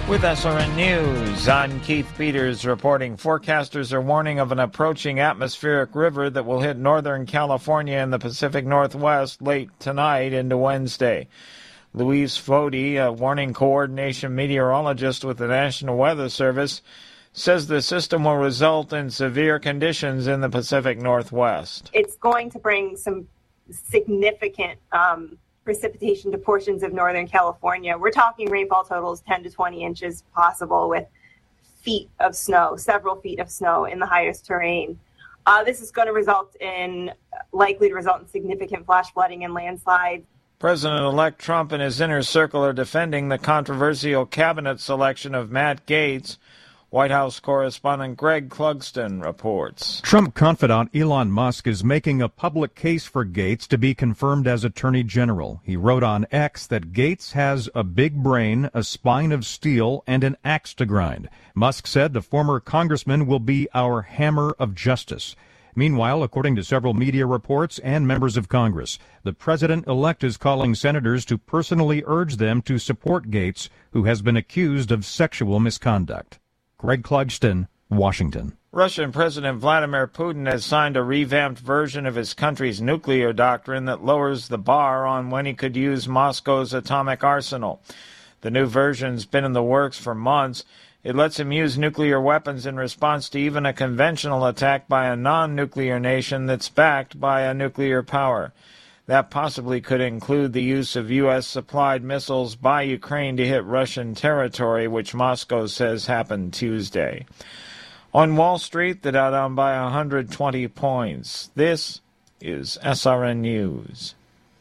With SRN News, I'm Keith Peters reporting forecasters are warning of an approaching atmospheric river that will hit Northern California and the Pacific Northwest late tonight into Wednesday. Luis Foti, a warning coordination meteorologist with the National Weather Service, says the system will result in severe conditions in the Pacific Northwest. It's going to bring some significant precipitation to portions of Northern California. We're talking rainfall totals 10 to 20 inches possible, with feet of snow, several feet of snow in the highest terrain. This is going to likely result in significant flash flooding and landslides. President-elect Trump and his inner circle are defending the controversial cabinet selection of Matt Gaetz. White House correspondent Greg Clugston reports. Trump confidant Elon Musk is making a public case for Gaetz to be confirmed as Attorney General. He wrote on X that Gaetz has a big brain, a spine of steel, and an axe to grind. Musk said the former congressman will be our hammer of justice. Meanwhile, according to several media reports and members of Congress, the president-elect is calling senators to personally urge them to support Gaetz, who has been accused of sexual misconduct. Greg Clugston, Washington. Russian President Vladimir Putin has signed a revamped version of his country's nuclear doctrine that lowers the bar on when he could use Moscow's atomic arsenal. The new version's been in the works for months. It lets him use nuclear weapons in response to even a conventional attack by a non-nuclear nation that's backed by a nuclear power. That possibly could include the use of U.S.-supplied missiles by Ukraine to hit Russian territory, which Moscow says happened Tuesday. On Wall Street, the Dow down by 120 points. This is SRN News.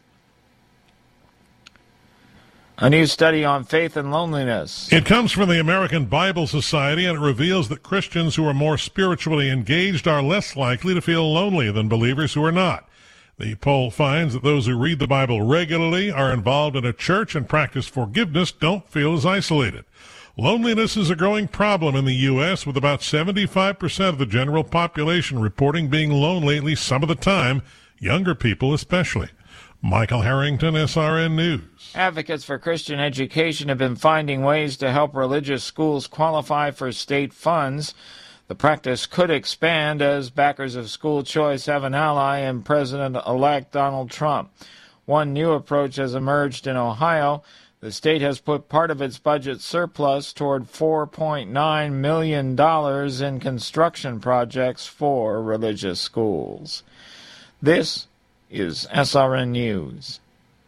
A new study on faith and loneliness. It comes from the American Bible Society, and it reveals that Christians who are more spiritually engaged are less likely to feel lonely than believers who are not. The poll finds that those who read the Bible regularly, are involved in a church, and practice forgiveness don't feel as isolated. Loneliness is a growing problem in the U.S., with about 75% of the general population reporting being lonely at least some of the time, younger people especially. Michael Harrington, SRN News. Advocates for Christian education have been finding ways to help religious schools qualify for state funds. The practice could expand as backers of school choice have an ally in President-elect Donald Trump. One new approach has emerged in Ohio. The state has put part of its budget surplus toward $4.9 million in construction projects for religious schools. This is SRN News.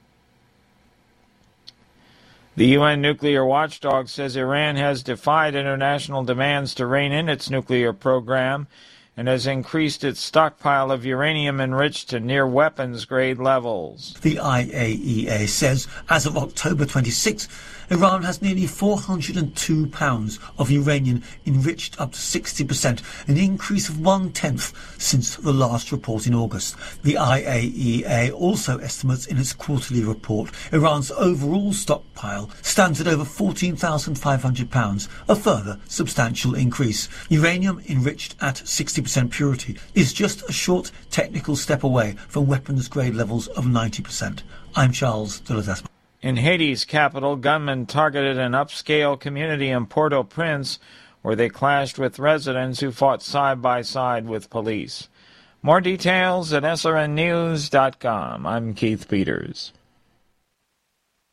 The UN nuclear watchdog says Iran has defied international demands to rein in its nuclear program and has increased its stockpile of uranium enriched to near weapons-grade levels. The IAEA says as of October 26, Iran has nearly 402 pounds of uranium enriched up to 60%, an increase of 1/10 since the last report in August. The IAEA also estimates in its quarterly report Iran's overall stockpile stands at over 14,500 pounds, a further substantial increase. Uranium enriched at 60% purity is just a short technical step away from weapons-grade levels of 90%. I'm Charles de Ledesma. In Haiti's capital, gunmen targeted an upscale community in Port-au-Prince where they clashed with residents who fought side by side with police. More details at srnnews.com. I'm Keith Peters.